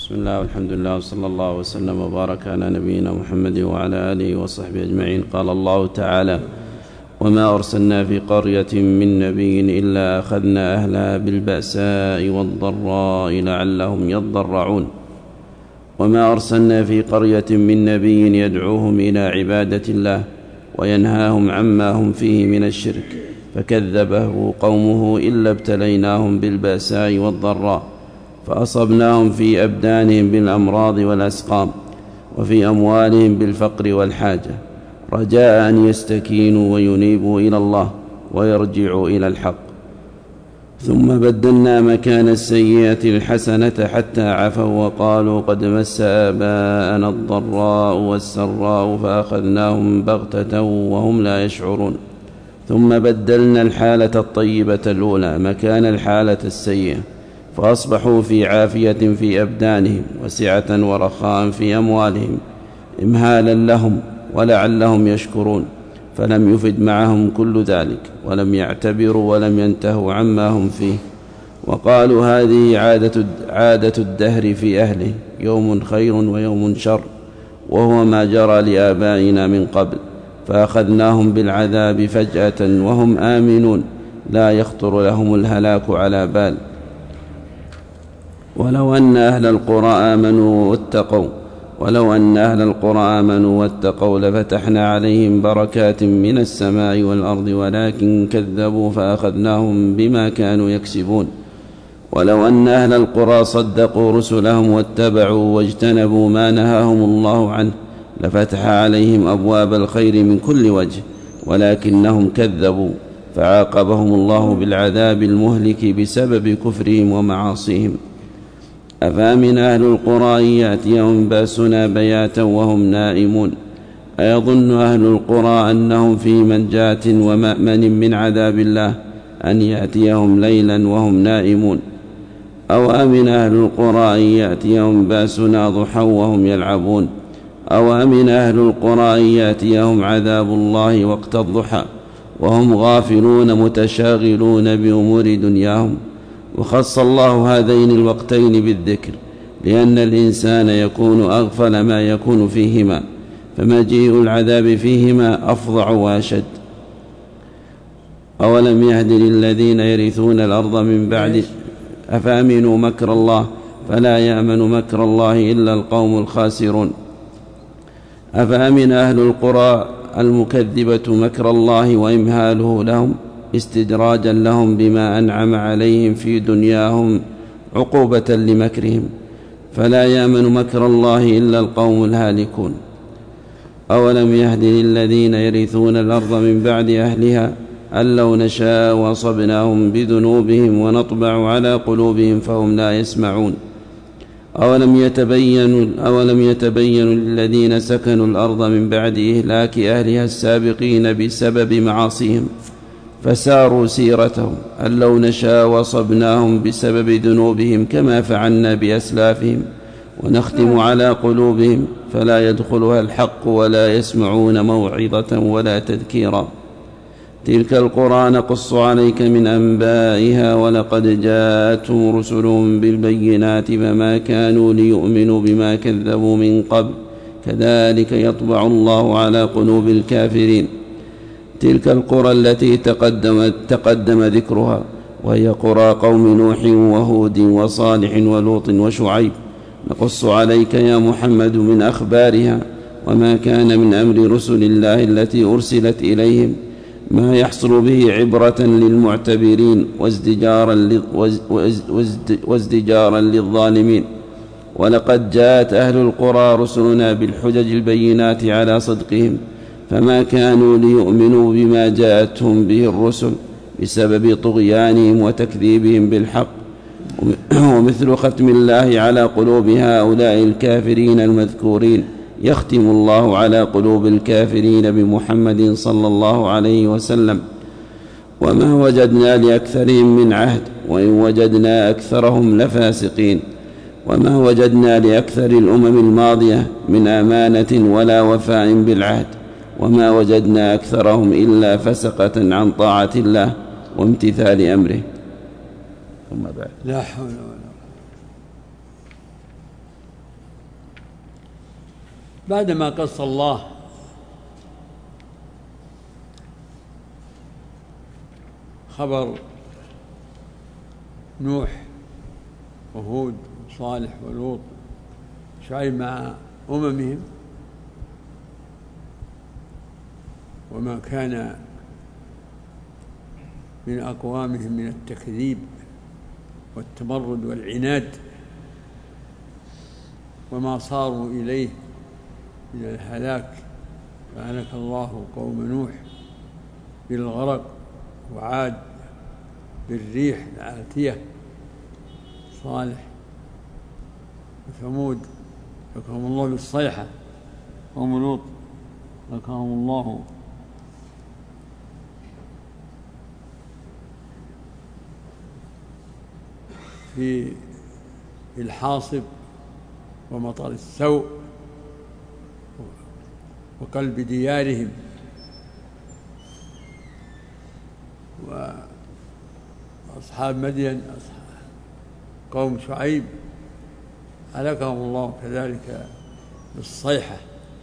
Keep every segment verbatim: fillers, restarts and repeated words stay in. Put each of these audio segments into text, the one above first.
بسم الله والحمد لله وصلى الله وسلم وبارك على نبينا محمد وعلى آله وصحبه أجمعين. قال الله تعالى: وما أرسلنا في قرية من نبي إلا أخذنا أهلها بالبأساء والضراء لعلهم يضرعون. وما أرسلنا في قرية من نبي يدعوهم إلى عبادة الله وينهاهم عما هم فيه من الشرك فكذبه قومه إلا ابتليناهم بالبأساء والضراء فأصبناهم في أبدانهم بالأمراض والأسقام وفي أموالهم بالفقر والحاجة رجاء أن يستكينوا وينيبوا إلى الله ويرجعوا إلى الحق. ثم بدلنا مكان السيئة الحسنة حتى عفوا وقالوا قد مس آباءنا الضراء والسراء فأخذناهم بغتة وهم لا يشعرون. ثم بدلنا الحالة الطيبة الأولى مكان الحالة السيئة فأصبحوا في عافية في أبدانهم وسعة ورخاء في أموالهم إمهالا لهم ولعلهم يشكرون، فلم يفد معهم كل ذلك ولم يعتبروا ولم ينتهوا عما هم فيه. وقالوا هذه عادة, عادة الدهر في أهله، يوم خير ويوم شر، وهو ما جرى لآبائنا من قبل، فأخذناهم بالعذاب فجأة وهم آمنون لا يخطر لهم الهلاك على بال. ولو أن أهل القرى آمنوا واتقوا ولو أن أهل القرى آمنوا واتقوا لفتحنا عليهم بركات من السماء والأرض ولكن كذبوا فأخذناهم بما كانوا يكسبون. ولو أن أهل القرى صدقوا رسلهم واتبعوا واجتنبوا ما نهاهم الله عنه لفتح عليهم أبواب الخير من كل وجه ولكنهم كذبوا فعاقبهم الله بالعذاب المهلك بسبب كفرهم ومعاصيهم. أفامن أهل القرى أن يأتيهم بأسنا بياتا وهم نائمون؟ أيظن أهل القرى أنهم في منجاة ومأمن من عذاب الله أن يأتيهم ليلا وهم نائمون؟ أو أمن أهل القرى أن يأتيهم بأسنا ضحى وهم يلعبون؟ أو أمن أهل القرى أن يأتيهم عذاب الله وقت الضحى وهم غافلون متشاغلون بأمور دنياهم؟ وخص الله هذين الوقتين بالذكر لأن الإنسان يكون أغفل ما يكون فيهما، فمجيء العذاب فيهما أفظع وأشد. أولم يهد للذين يرثون الأرض من بعد أفأمنوا مكر الله فلا يأمن مكر الله إلا القوم الخاسرون. أفأمن أهل القرى المكذبة مكر الله وإمهاله لهم استدراجا لهم بما أنعم عليهم في دنياهم عقوبة لمكرهم فلا يأمن مكر الله إلا القوم الهالكون. أولم يهد للذين يرثون الأرض من بعد أهلها أن لو نشاء وأصبناهم بذنوبهم ونطبع على قلوبهم فهم لا يسمعون. أولم يتبين, أولم يتبين للذين سكنوا الأرض من بعد إهلاك أهلها السابقين بسبب معاصيهم فساروا سيرتهم أن لو نشاء وصبناهم بسبب ذنوبهم كما فعلنا بأسلافهم ونختم على قلوبهم فلا يدخلها الحق ولا يسمعون موعظة ولا تذكيرا. تلك القرى نقص عليك من أنبائها ولقد جاءتهم رسلهم بالبينات فما كانوا ليؤمنوا بما كذبوا من قبل كذلك يطبع الله على قلوب الكافرين. تلك القرى التي تقدم, تقدم ذكرها وهي قرى قوم نوح وهود وصالح ولوط وشعيب نقص عليك يا محمد من أخبارها وما كان من أمر رسل الله التي أرسلت إليهم ما يحصل به عبرة للمعتبرين وازدجارا, وازدجارا للظالمين. ولقد جاءت أهل القرى رسلنا بالحجج البينات على صدقهم فما كانوا ليؤمنوا بما جاءتهم به الرسل بسبب طغيانهم وتكذيبهم بالحق. ومثل ختم الله على قلوب هؤلاء الكافرين المذكورين يختم الله على قلوب الكافرين بمحمد صلى الله عليه وسلم. وما وجدنا لأكثرهم من عهد وإن وجدنا أكثرهم لفاسقين. وما وجدنا لأكثر الأمم الماضية من أمانة ولا وفاء بالعهد وما وجدنا أكثرهم إلا فسقة عن طاعة الله وامتثال أمره. ثم بعد لا حول ولا بعدما قص الله خبر نوح وهود وصالح ولوط شعيب مع أممهم وما كان من أقوامهم من التكذيب والتمرد والعناد وما صاروا إليه من الهلاك، فهلك الله قوم نوح بالغرق، وعاد بالريح العاتية، صالح وثمود ذكرهم الله بالصيحة، قوم لوط ذكرهم الله في الحاصب ومطر السوء وقلب ديارهم، وأصحاب مدين قوم شعيب هلكهم الله كذلك بالصيحة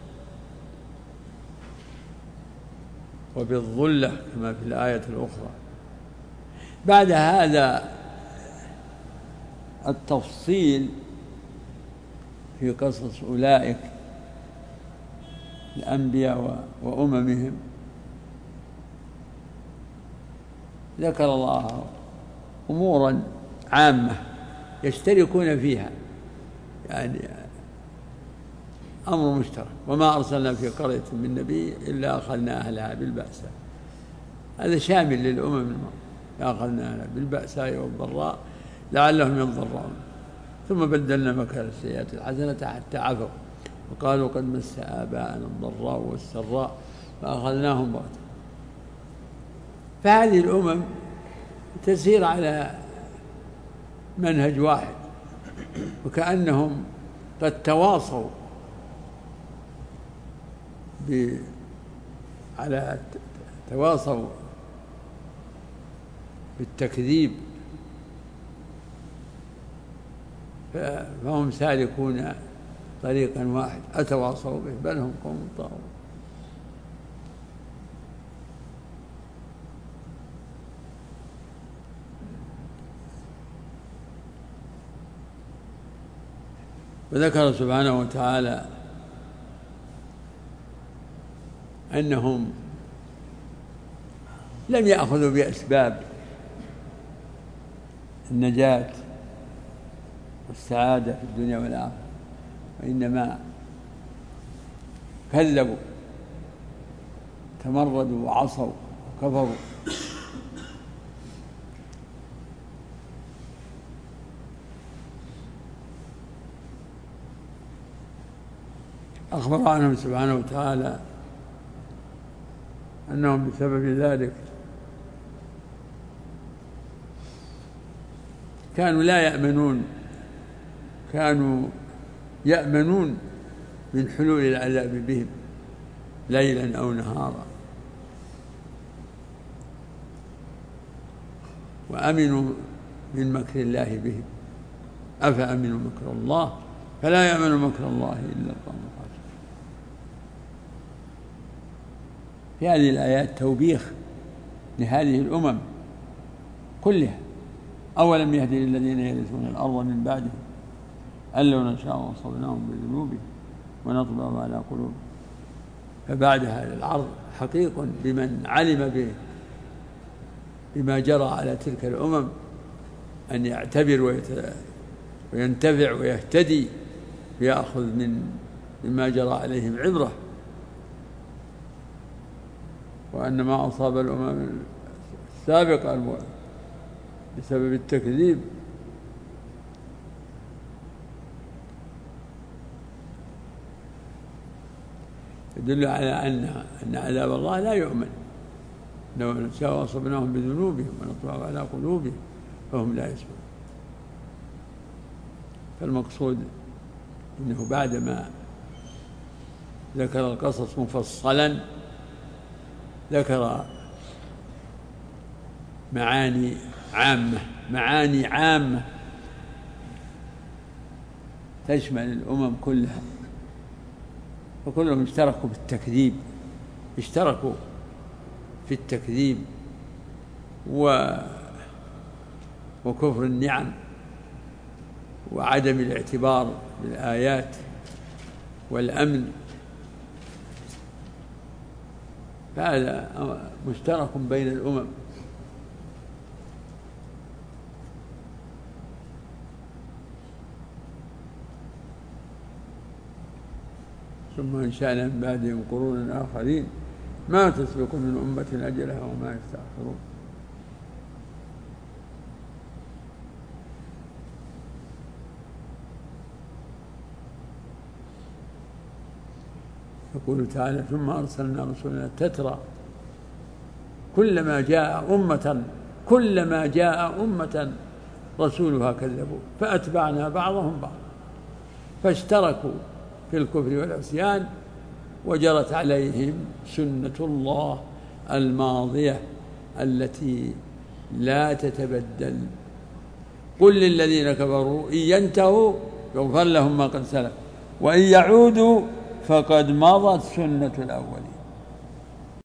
وبالظلة كما في الآية الأخرى. بعد هذا التفصيل في قصص أولئك الأنبياء وأممهم ذكر الله أمورا عامة يشتركون فيها، يعني أمر مشترك. وما أرسلنا في قرية من نبي إلا أخذنا أهلها بالبأساء، هذا شامل للأمم الماضية، أخذنا أهلها بالبأساء والضراء لعلهم يضرون، ثم بدلنا مكان السيئات الحسنة حتى عفوا وقالوا قد مس آباءنا الضراء والسراء فأخذناهم بغتة. فهذه الأمم تسير على منهج واحد، وكأنهم قد تواصوا ب... على تواصوا بالتكذيب، فهم سالكون طريقا واحد أتواصوا به، بل هم قوم طاغون. وذكر سبحانه وتعالى أنهم لم يأخذوا بأسباب النجاة والسعادة في الدنيا والآخرة، وإنما كذبوا تمردوا وعصوا وكفروا. أخبر عنهم سبحانه وتعالى أنهم بسبب ذلك كانوا لا يأمنون، كانوا يأمنون من حلول العذاب بهم ليلا أو نهارا، وأمنوا من مكر الله بهم. أفأمنوا مكر الله فلا يأمن مكر الله إلا القوم الخاسرون. في هذه الآيات توبيخ لهذه الأمم كلها. أولم يهد للذين يرثون الأرض من بعدهم أن لو نشاء أصبناهم بذنوبهم ونطبع على قلوبهم. فبعد هذا العرض حقيق بمن علم به بما جرى على تلك الأمم أن يعتبر وينتفع ويهتدي ويأخذ من مما جرى عليهم عبرة، وأن ما أصاب الأمم السابقة بسبب التكذيب يدل على أن أن عذاب الله لا يؤمن. لو نشاء أصبناهم بذنوبهم ونطبع على قلوبهم فهم لا يسمعون. فالمقصود أنه بعدما ذكر القصص مفصلا ذكر معاني عامة معاني عامة تشمل الأمم كلها، فكلهم اشتركوا بالتكذيب، اشتركوا في التكذيب و وكفر النعم وعدم الاعتبار بالآيات والأمن، فهذا مشترك بين الأمم. ثم أنشأنا من بعدهم قرونا آخرين ما تسبق من أمة أجلها وما يستأخرون. يقول تعالى: ثم أرسلنا رسلنا تترى كلما جاء أمة كلما جاء أمة رسولها كذبوا فأتبعنا بعضهم بعضا فاشتركوا في الكفر والعصيان وجرت عليهم سنة الله الماضية التي لا تتبدل. قل للذين كفروا إن ينتهوا يغفر لهم ما قد سلف وإن يعودوا فقد مضت سنة الأولين.